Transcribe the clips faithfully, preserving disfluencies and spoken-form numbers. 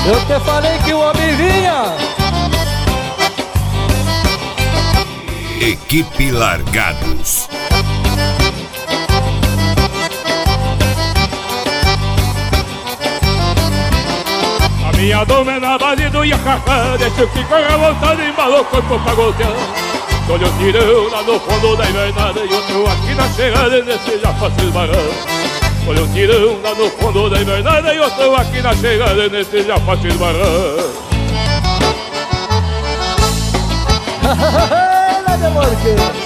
Eu te falei que o homem vinha. Equipe Largados. A minha doma é na base do iacacá, deixa que corre a vontade, embalou o corpo pra gotear. Olha o tirão lá no fundo da invernada e outro aqui na chegada nesse já faço esbarrar. Olha o tirão lá no fundo da invernada e outro aqui na chegada nesse já faço esbarrar. Lá de Morque.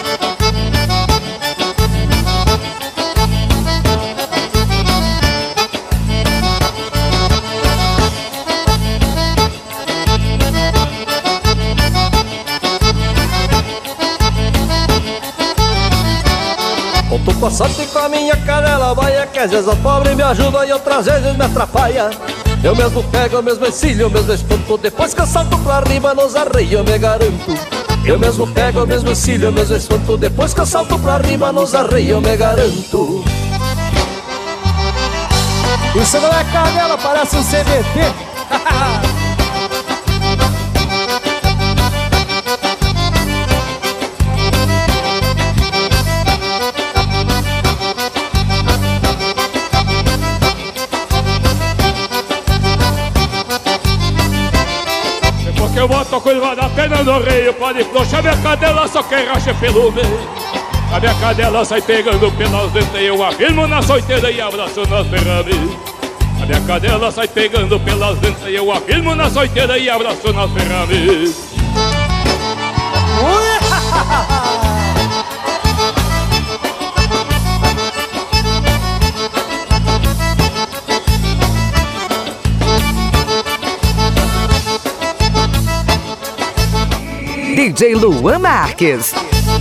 Eu tô com a sorte com a minha canela baia, que às vezes a pobre me ajuda e outras vezes me atrapalha. Eu mesmo pego, eu mesmo ensino, eu mesmo espanto, depois que eu salto pra riba nos arreios eu me garanto. Eu mesmo pego, eu mesmo ensino, eu mesmo espanto, depois que eu salto pra riba nos arreios eu me garanto. Isso não é canela, parece um C B T. Eu boto a coisa da pena no reio, pode flochar minha cadela, só quem racha pelo meio. A minha cadela sai pegando pelas dentes e eu afirmo na soiteira e abraço nas ferramentas. A minha cadela sai pegando pelas dentes e eu afirmo na soiteira e abraço nas ferramentas. D J Luan Marques.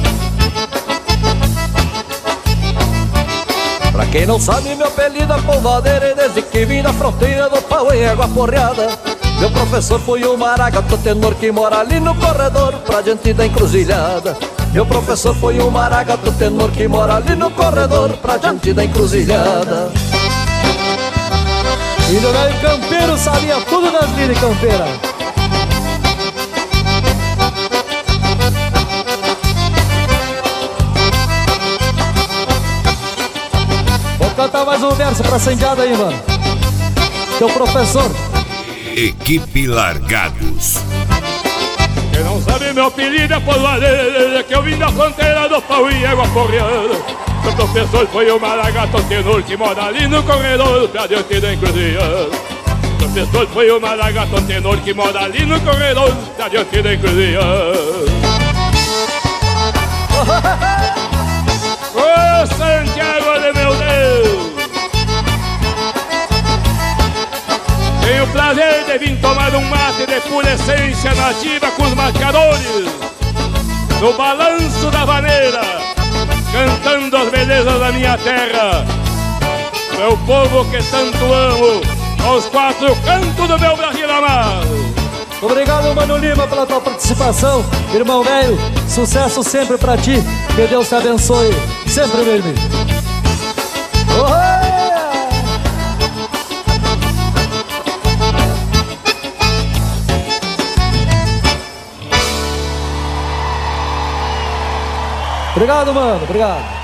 Pra quem não sabe, meu apelido é polvadeira, e desde que vim da fronteira do pau em água porreada. Meu professor foi o maragato tenor que mora ali no corredor, pra diante da encruzilhada. Meu professor foi o maragato tenor que mora ali no corredor, pra diante da encruzilhada. E no velho campeiro sabia tudo das liras campeiras. Cantar mais um verso pra incendiada aí, mano. Teu professor. Equipe Largados. Quem não sabe, meu apelido é polvadeira, que eu vim da fronteira do pau e água porreada. Meu professor foi o maragato tenor que mora ali no corredor, pra diante da encruzilhada. Meu professor foi o maragato tenor que mora ali no corredor, pra diante da encruzilhada. Ô Santiago de meu Deus, tenho o prazer de vir tomar um mate de pura essência nativa com os marcadores no balanço da vaneira, cantando as belezas da minha terra, meu povo que tanto amo, aos quatro cantos do meu Brasil amado. Obrigado, Mano Lima, pela tua participação. Irmão velho, sucesso sempre pra ti. Que Deus te abençoe sempre, meu irmão. Oh! Obrigado, mano. Obrigado.